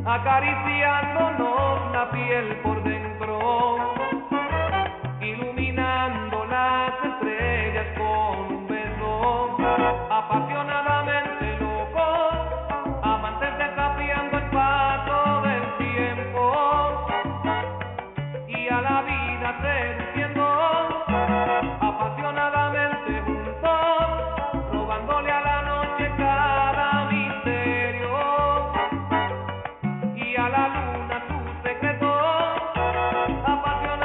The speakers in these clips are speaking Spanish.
acariciándonos la piel por dentro, iluminando las estrellas con un beso, apasionadamente locos, amantes desafiando el paso del tiempo y a la vida seduciendo, apasionadamente juntos, robándole a la noche cada misterio y a la luna su secreto, apasionadamente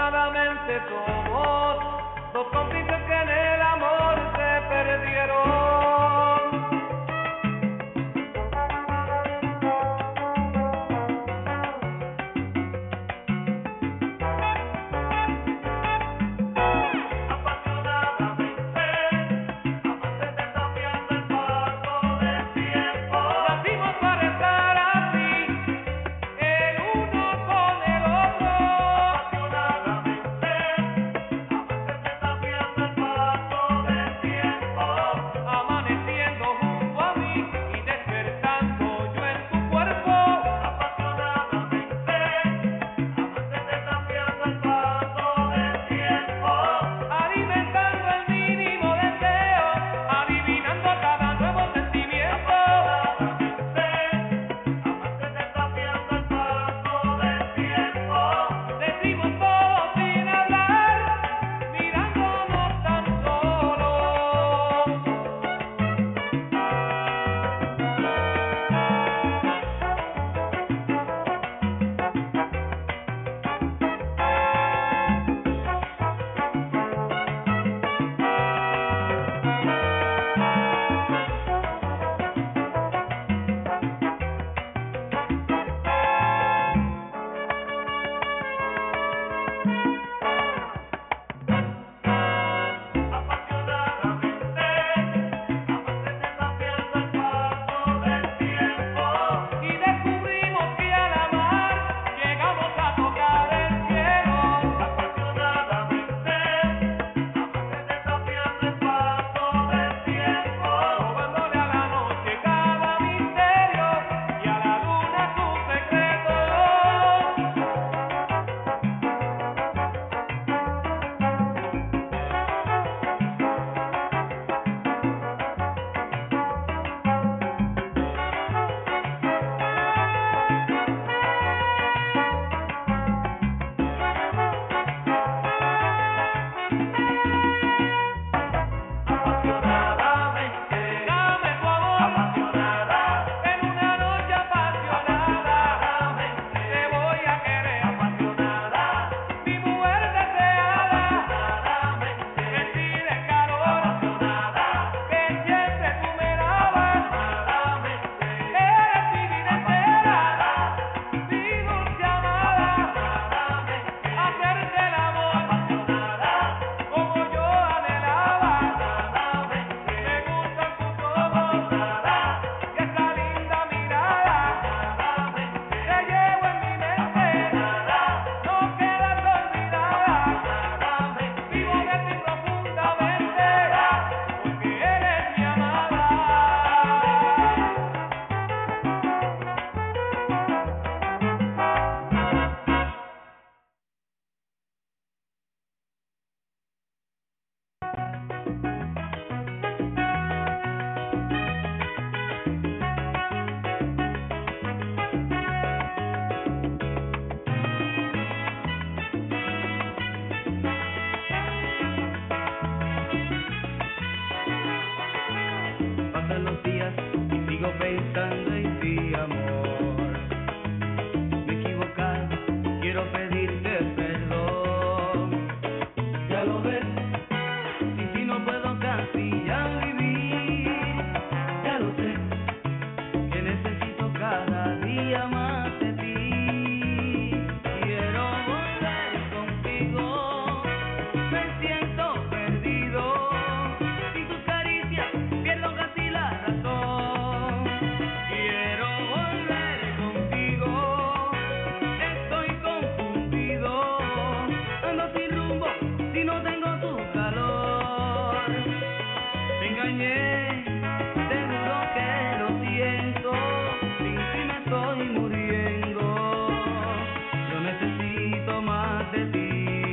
de ti.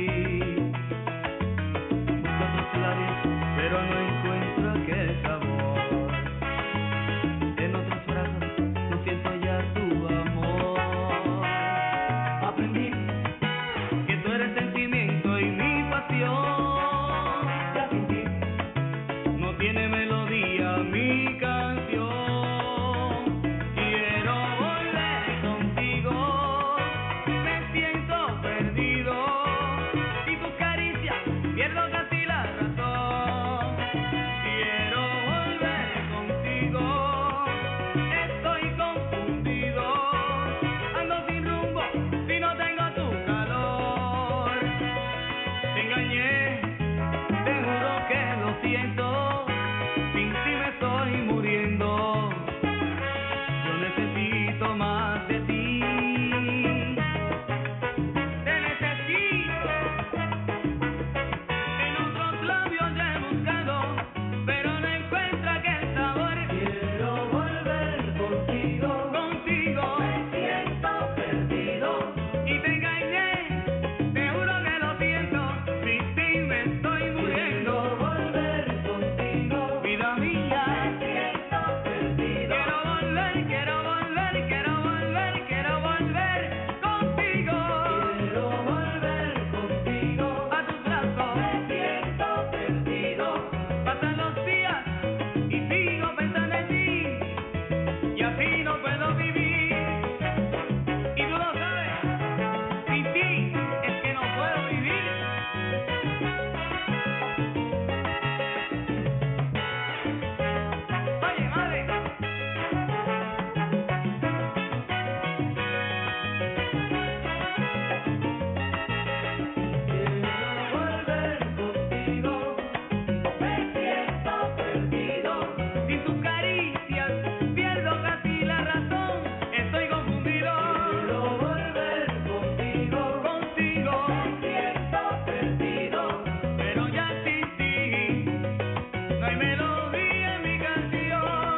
Busco tus labios, pero no encuentro aquel sabor. En otros brazos no siento ya tu amor. Aprendí que tú eres sentimiento y mi pasión. Ya sin ti no tiene melodía mi canción. Quiero volver contigo, me siento perdido. Sin tus caricias pierdo casi la razón. Quiero volver contigo, estoy confundido. Ando sin rumbo si no tengo tu calor. Te engañé, te juro que lo siento. Sin ti me estoy muriendo. Yo necesito más de ti. Te necesito. En otros labios ya he buscado, pero no encuentro aquel sabor. Quiero volver contigo, contigo. Me siento perdido. Y te engañé, te juro que lo siento. Sin ti me estoy muriendo. Quiero volver contigo, vida mía. Me siento perdido. Quiero volver, quiero volver, quiero volver, quiero volver contigo. Quiero volver contigo a tus brazos. Me siento perdido. Pasan los días y sigo pensando en ti, y así no puedo vivir. Y tú lo sabes, sin ti es que no puedo vivir. Oye, madre. Quiero volver contigo, me siento perdido. Sin tus caricias pierdo casi la razón. Estoy confundido. Quiero volver contigo, contigo. Me siento perdido. Pero ya sin ti no hay melodía en mi canción.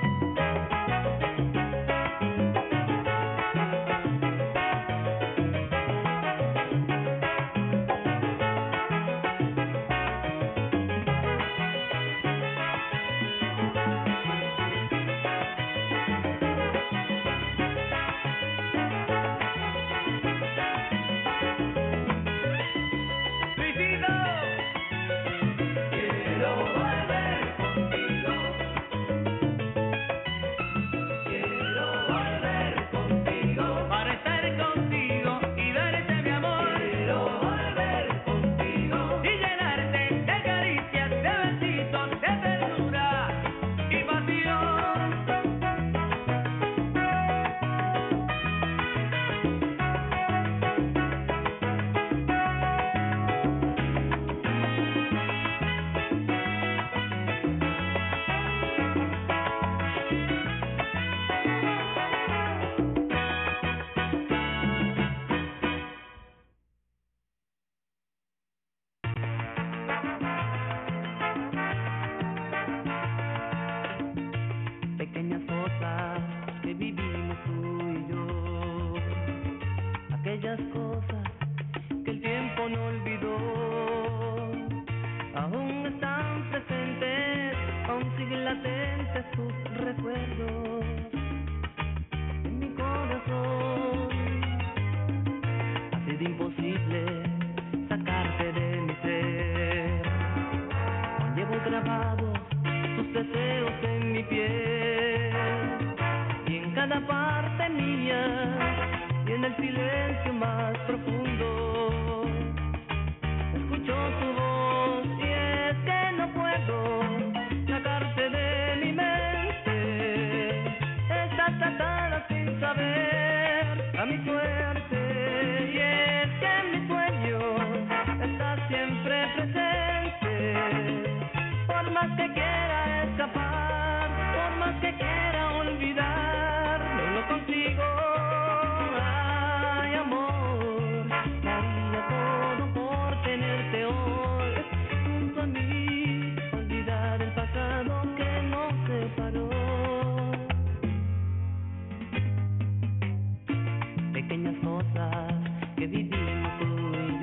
Luisito. Quiero volver contigo. Quiero volver contigo. Para estar contigo y darte mi amor. Quiero volver contigo. Y llenarte de caricias, de besitos, de ternura y pasión. Pequeñas cosas que vivimos tú y yo, aquellas cosas que el tiempo no olvidó, aún están presentes, aún siguen latentes tus recuerdos en mi corazón. Ha sido imposible sacarte de mi ser. Llevo grabados tus deseos en mi piel y en cada parte mía y en el silencio más profundo escucho tu voz y es que no puedo sacarte de mi mente. Estás atada sin saber a mi suerte y es que en mis sueños estás siempre presente. Por más que quiera escapar, por más que quiera olvidar, no lo consigo. Ay, amor, daría todo por tenerte hoy junto a mí, olvidar el pasado que nos separó. Pequeñas cosas que vivimos tú y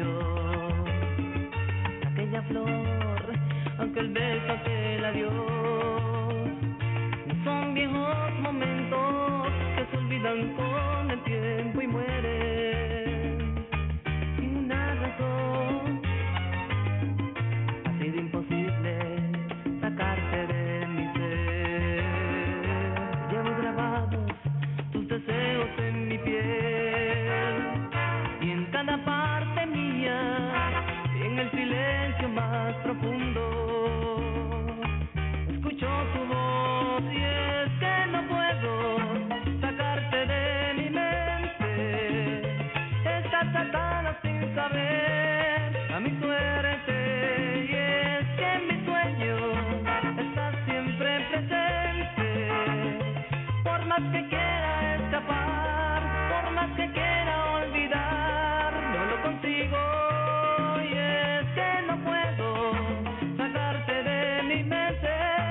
más profundo. Escucho tu voz y es que no puedo sacarte de mi mente. Estás atada sin saber a mi suerte y es que en mi sueño estás siempre presente. Por más que quiera escapar, por más que quiera olvidar, no lo consigo y es que no puedo sacarte de mi mente.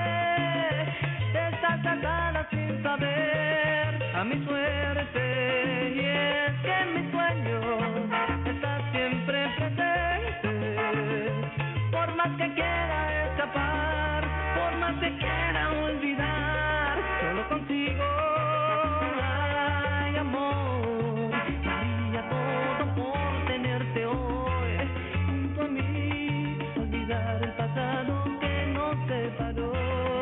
Estás atada sin saber a mi suerte y es que en mi sueño estás siempre presente. Por más que quiera escapar, por más que quiera olvidar, no lo consigo. Ay, amor, daría todo por tenerte hoy junto a mí, olvidar el pasado que nos separó.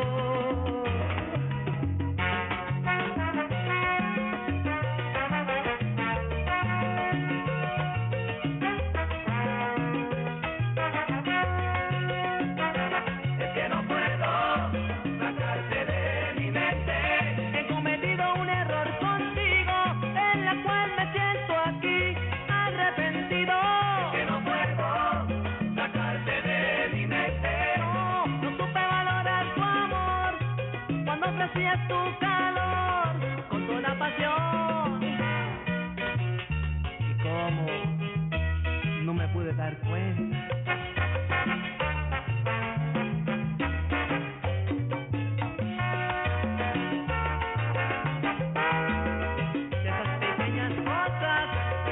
Es que no puedo sacarte de mi mente. He cometido un error contigo, en la cual me siento aquí arrepentido. Que no puedo sacarte de mi mente. No supe valorar tu amor cuando ofrecías tu calor con toda pasión. ¿Y cómo no me pude dar cuenta? De esas pequeñas cosas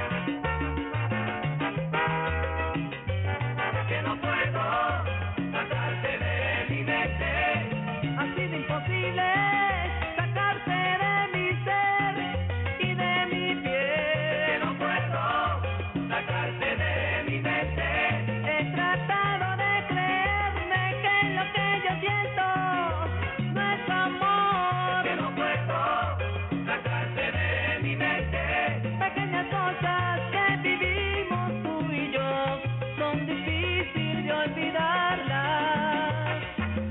que no puedo sacarte de mi mente. Ha sido imposible sacarte de mi ser y de mi piel. Que no puedo sacarte de mi mente. He tratado de creerme que lo que yo siento no es amor. Que no puedo sacarte de mi mente. Pequeñas cosas que vivimos tú y yo son difíciles de olvidarlas.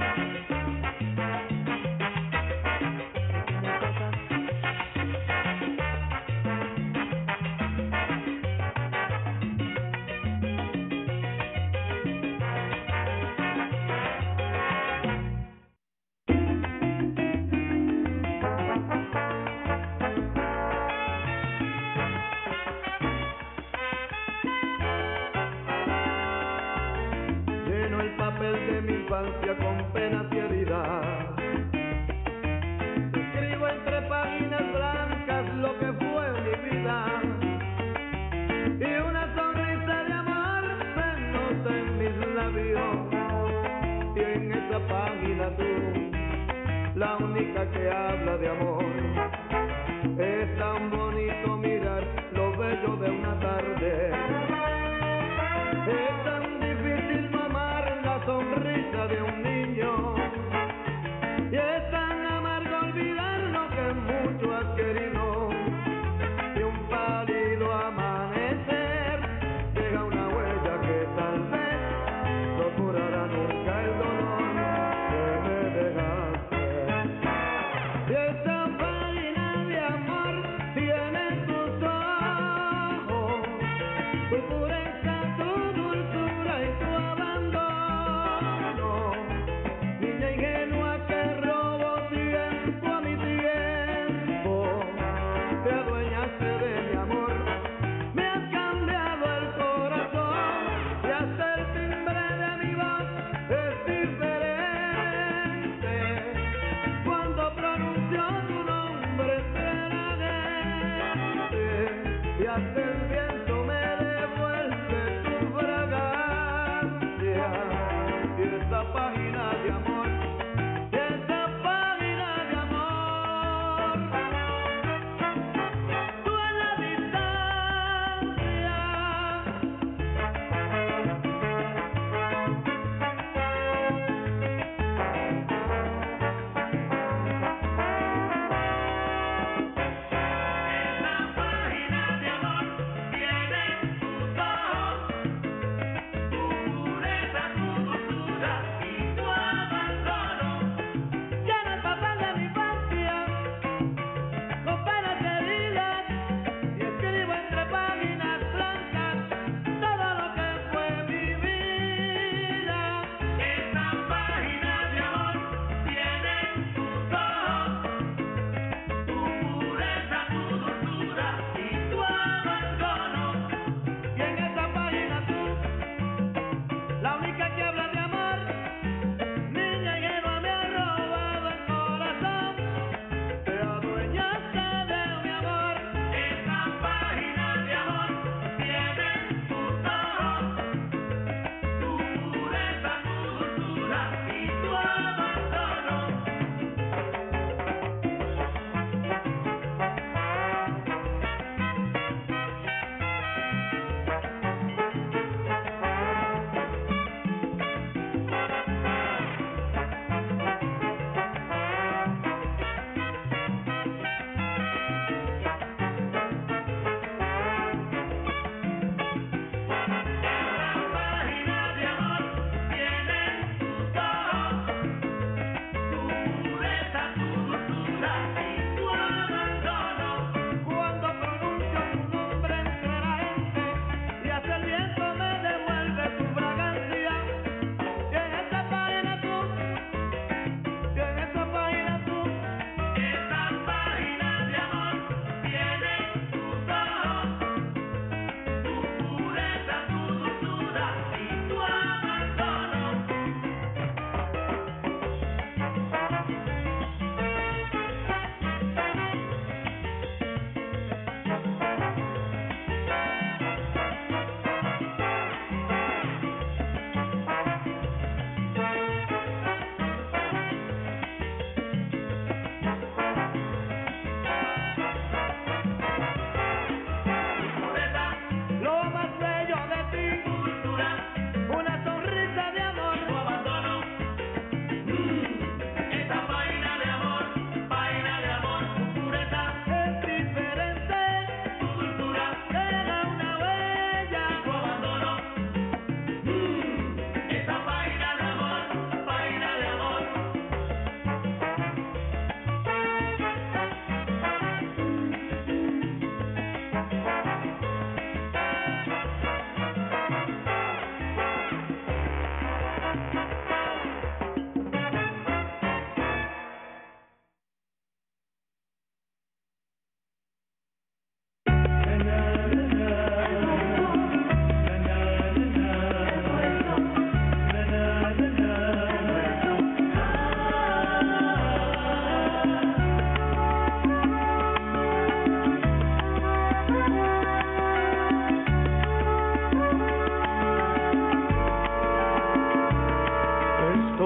Lleno el papel de mi infancia con penas y heridas. Escribo entre páginas blancas lo que fue mi vida. Y una sonrisa de amor se nota en mis labios. Y en esa página tú, la única que habla de amor. Es tan bonito mirar lo bello de una tarde. Es tan difícil mamar la sonrisa de un niño. Y es tan amargo olvidar lo que mucho has querido. Y un pálido amanecer deja una huella que tal vez no curará nunca el dolor que me dejaste. Y esa página de amor tiene tus ojos, tu pureza, tu dulzura y tu abandono. Niña ingenua que robó tiempo a mi tiempo, te adueñaste de mi amor, me has cambiado el corazón y hasta el timbre de mi voz es diferente. Cuando pronuncio tu nombre entre la gente y hasta el viento me devuelve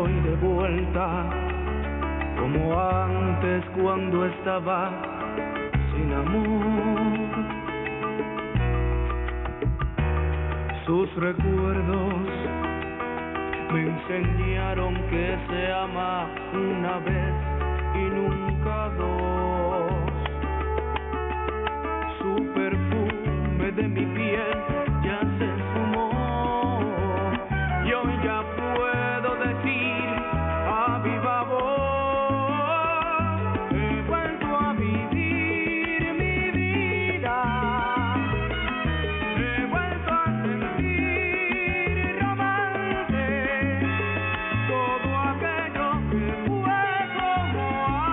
estoy de vuelta, como antes cuando estaba sin amor. Sus recuerdos me enseñaron que se ama una vez y nunca dos. Su perfume de mi piel ya se esfumó y hoy ya puedo decir a viva voz: he vuelto a vivir mi vida, he vuelto a sentir romance, todo aquello que fue como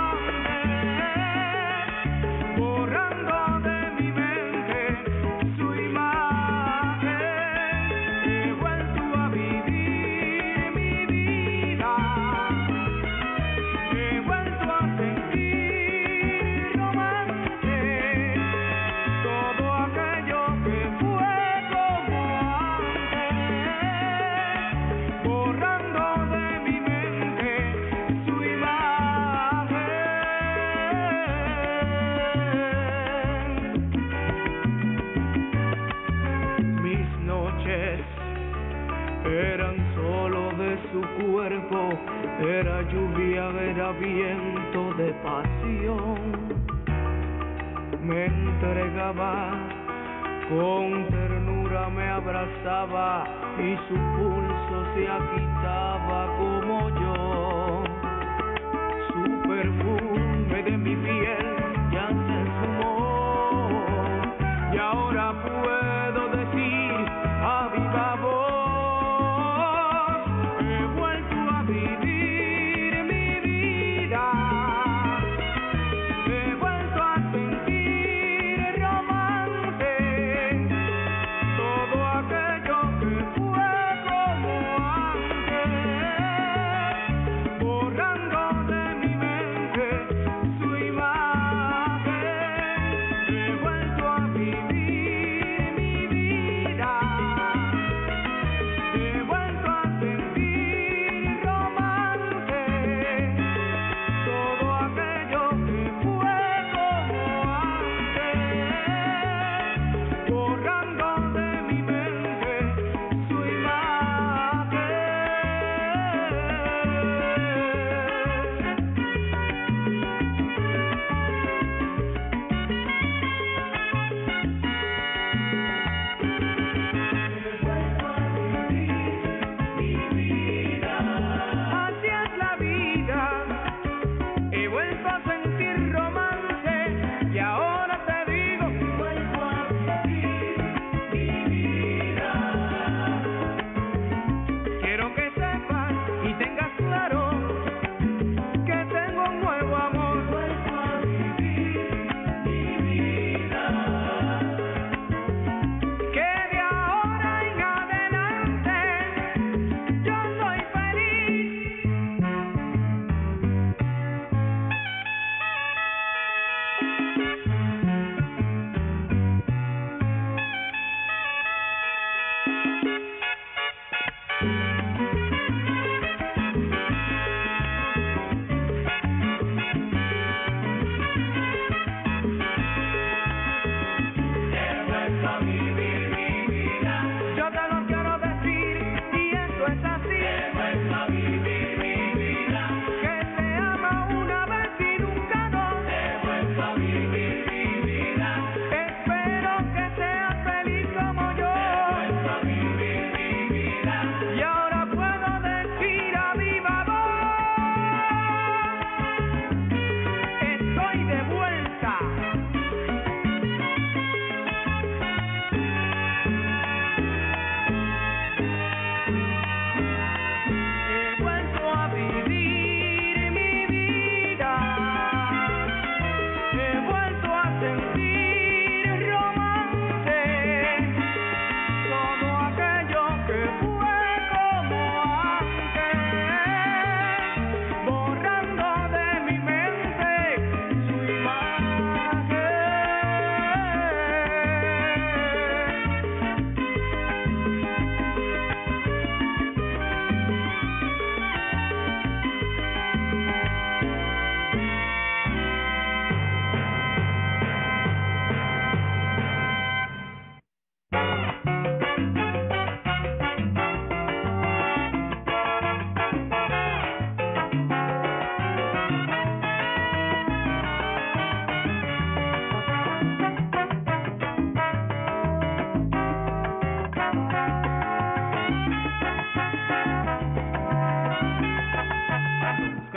antes, borrando de mi mente su imagen. He vuelto a vivir mi vida, he vuelto a sentir romance, todo aquello que fue como antes, borrando de mi mente su imagen. Mis noches eran solo de su cuerpo, era lluvia, era viento de pasión. Me entregaba, con ternura me abrazaba y su pulso se agitaba como yo. Su perfume de mi piel ya se esfumó y ahora puedo decir a viva voz: he vuelto a vivir mi vida, he vuelto a sentir romance, todo aquello que fue como antes, borrando de mi mente su imagen.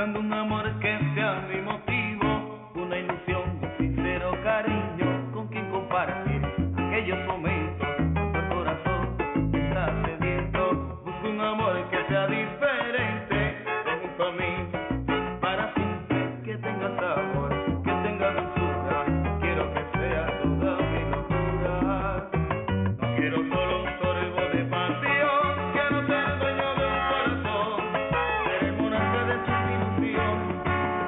buscando un amor que sea mi motivo, una ilusión, un sincero cariño con quien compartir aquellos momentos cuando el corazón está sediento. Busco un amor que sea diferente, junto a mí para siempre, que tenga sabor, que tenga dulzura. Quiero que sea toda mi locura. No quiero solo un sorbo de pasión, quiero ser dueño de un corazón, ser el monarca de su ilusión.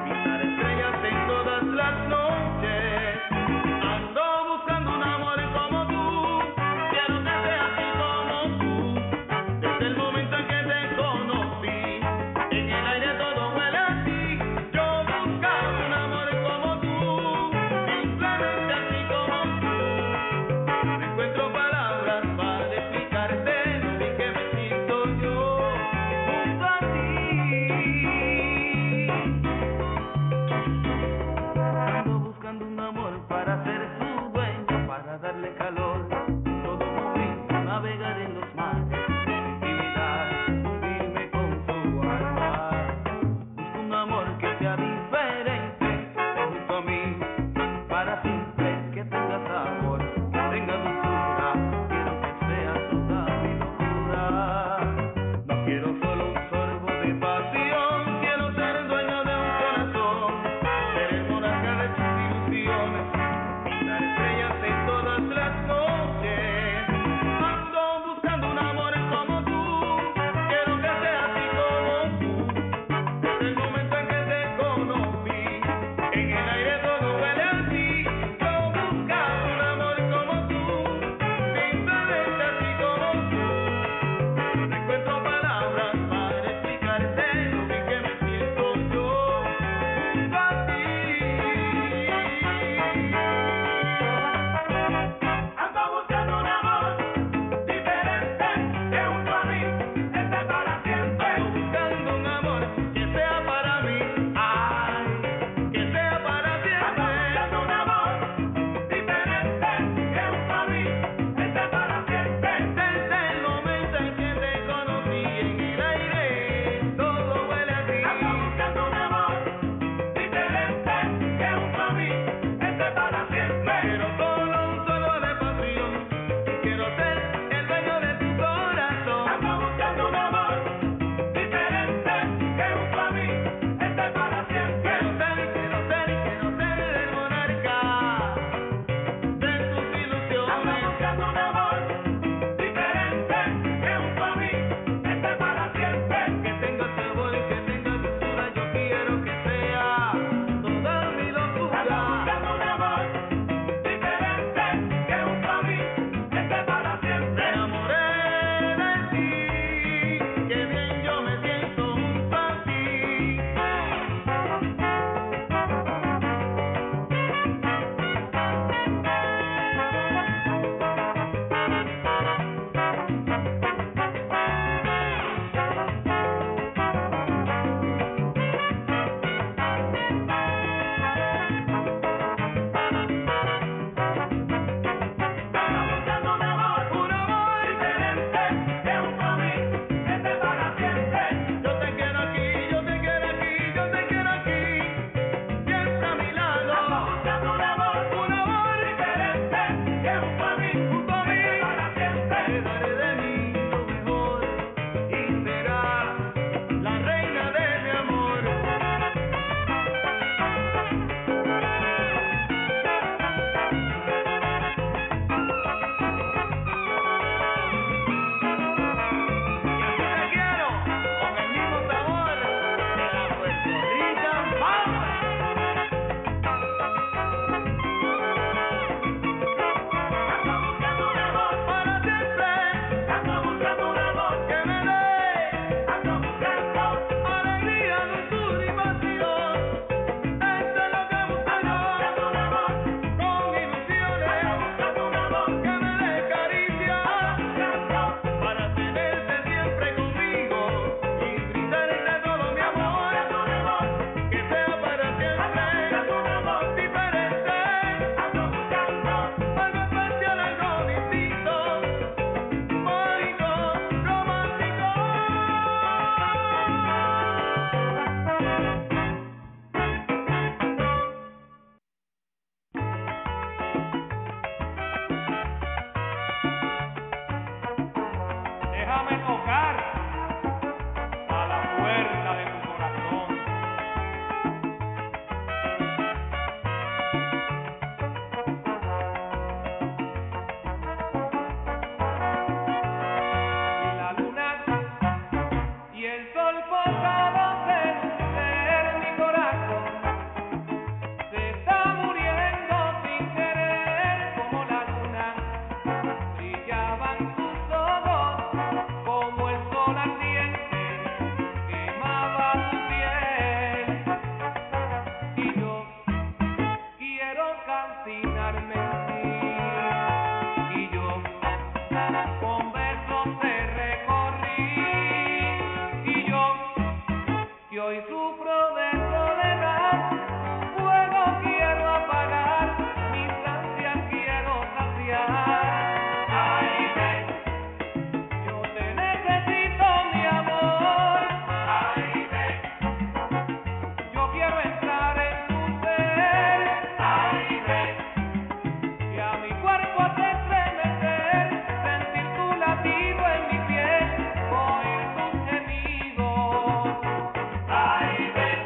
con besos te recorrí y yo, que hoy sufro de soledad, fuego quiero apagar, mis ansias quiero saciar. Ay, ven, yo te necesito, mi amor. Ay, ven, yo quiero entrar en tu ser. Ay, ven, y a mi cuerpo hacer estremecer, sentir tu latido en mi piel, oír tus gemidos. Ay, ven,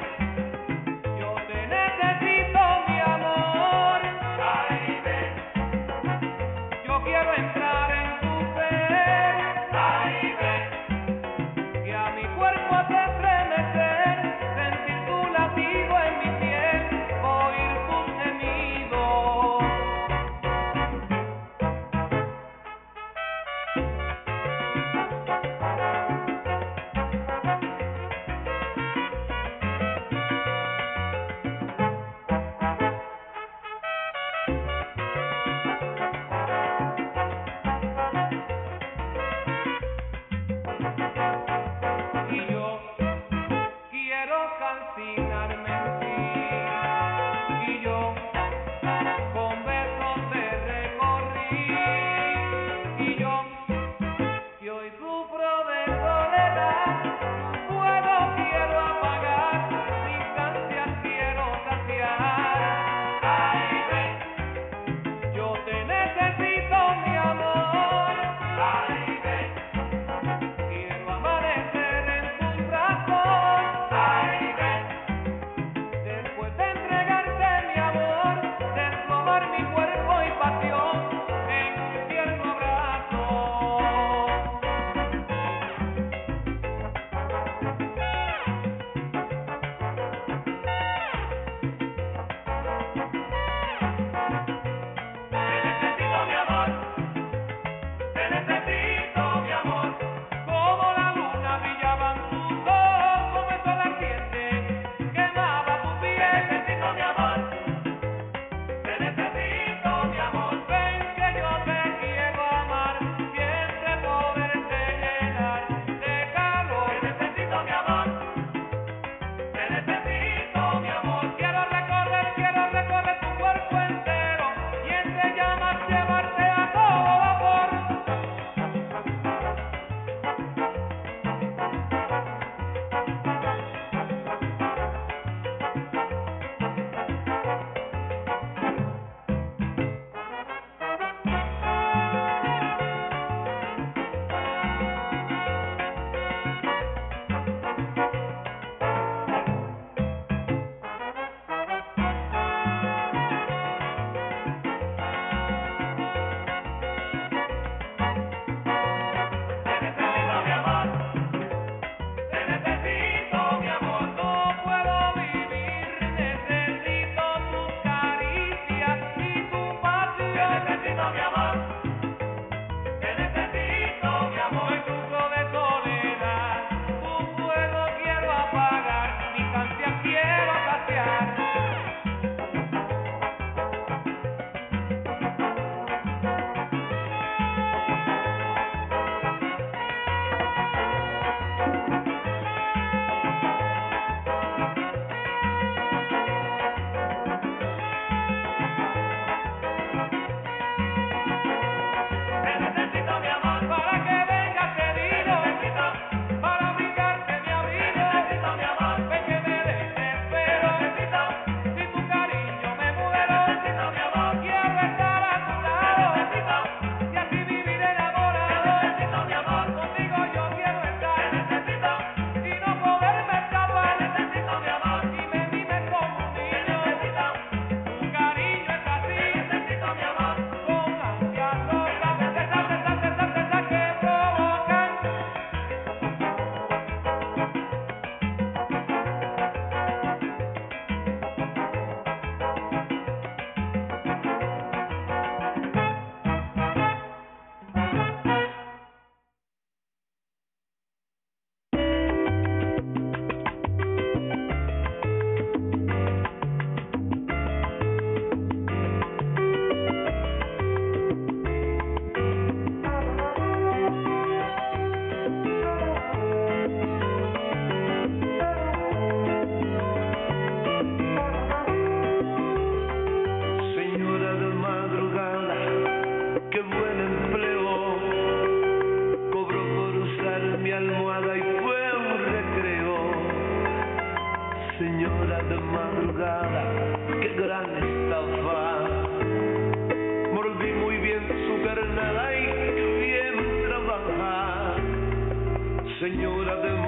señora de